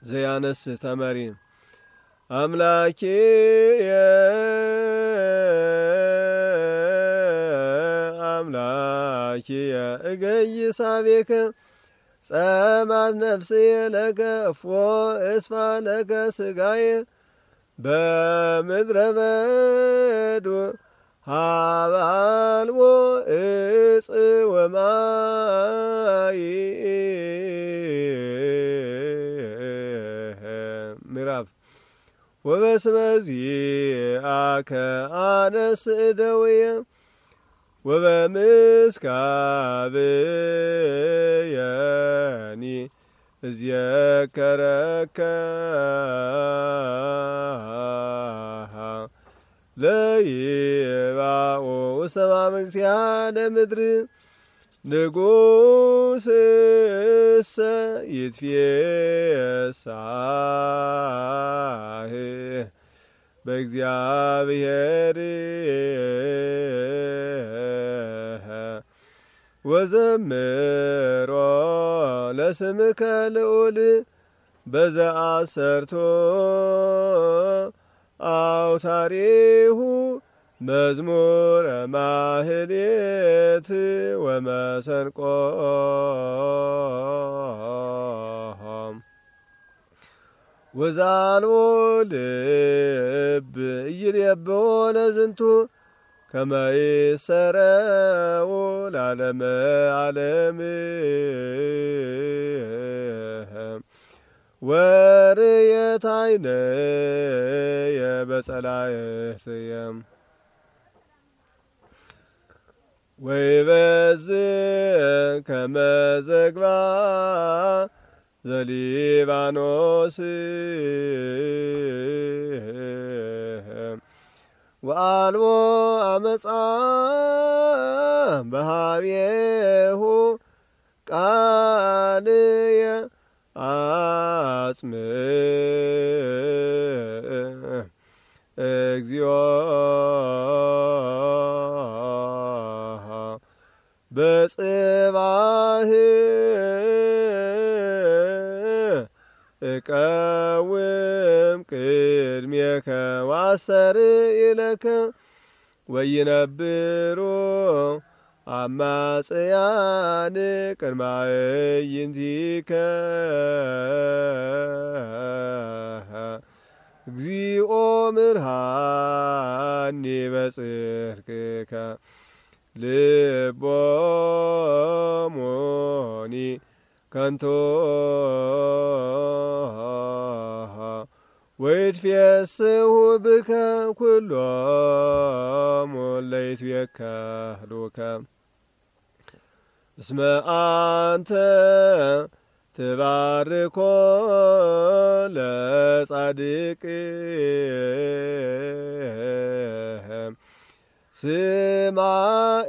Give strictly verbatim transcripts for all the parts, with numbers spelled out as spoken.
ዘያነስ ተመሪ አምላኬ አምላኬ እገይሳቤከ ጸማት ነፍስየ ለከ እፎ እስፋ ለከ ስጋየ በምድረ በዱ ሀባልቦ እጽ ወማይ ምዕራፍ ወበስመዚአከ አነስእ ደውየ ወበምስካብየኒ እዝየከረከ ለይባኦ ውሰማምክቲያ ለምድር ንጉስሰ ይትፌሳህ በእግዚአብሔር ወዘምሮ ለስምከ ልዑል በዘአሰርቶ አውታሪሁ መዝሙረ ማህሌት ወመሰንቆ ወዛልቦ ልብ ኢይሬብሖ ለዝንቱ ከመ ይሰረው ለዓለመ ዓለም ወርየት ዓይነየ በጸላእትየ ወይበዝሕ ከመ ዝግባ ዘሊባኖስ ወአልቦ አመፃ በኀቤሁ ቃልየ አጽምዕ እግዚኦ በጽባህ እቀውም ቅድሜከ ወአስተርኢ ለከ ወይነብሩ አማጽያን ቅድመ አዕይንቲከ እግዚኦ ምርሃኒ በጽድቅከ ልቦሙኒ ከንቶ ወይትፌስሑ ብከ ኩሎሙ ለይትቤከሉከ እስመ አንተ ትባርኮ ለጻድቅ ስማዕ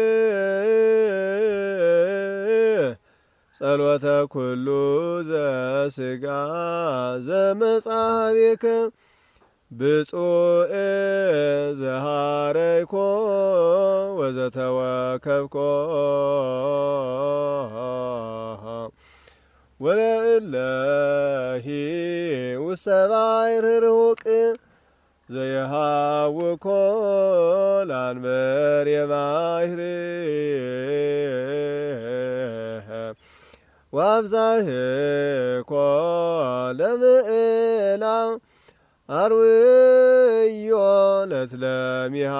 ጸሎተ ኩሉ ዘሥጋ ዘመጽሐቤከ ብፁዕ ዘሃረይኮ ወዘተወከብኮ ወለእለሂ ውስተ ባሕር ርሑቅ ዘየሃውኮ ለአንበሬ ባሕር ወአብዛህኮ ለምዕላ አርውዮ ለትለሚሃ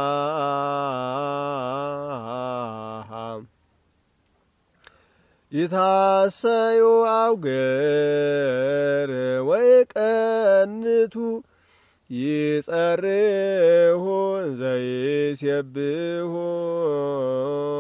ይታሰዩ አውግር ወይቀንቱ ይጸርሁ ዘይሴብሑ